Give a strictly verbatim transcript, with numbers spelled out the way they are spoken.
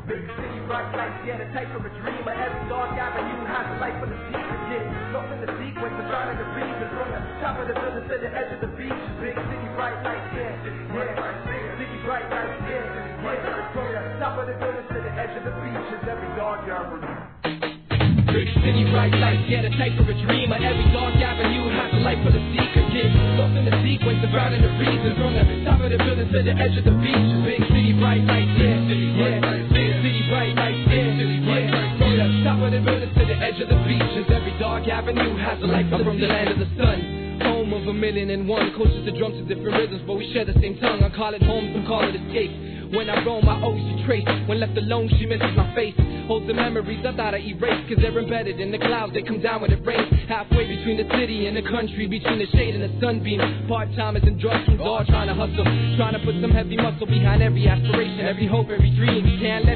Big city, bright lights, yeah, the type of a dreamer. Every dark avenue has a light for the seeker. Get lost in the sequence of trying to read the from the top of the building to the edge of the beach. Big city, bright lights, yeah, yeah. City, bright lights, yeah, yeah. From the top of the building to the edge of the beach is every dark avenue. Big city, bright lights, yeah, the type of a dreamer. Every dark avenue has a light for the seeker. Get lost in the sequence of finding the reason from the top of the building to the edge of the beach. Big city, bright lights, yeah, yeah. Big city, bright lights, yeah, yeah. From the top of the building to the edge of the beach is every dark avenue has a light for the from the land of the sun. Home of a million and one, coaches the drums to different rhythms, but we share the same tongue. I call it home, some call it escape. When I roam, I always see trace. When left alone, she misses my face. Holds the memories I thought I erased, cause they're embedded in the clouds. They come down when it rains. Halfway between the city and the country, between the shade and the sunbeam. Part-timers and drug kings all trying to hustle, trying to put some heavy muscle behind every aspiration, every hope, every dream. Can't let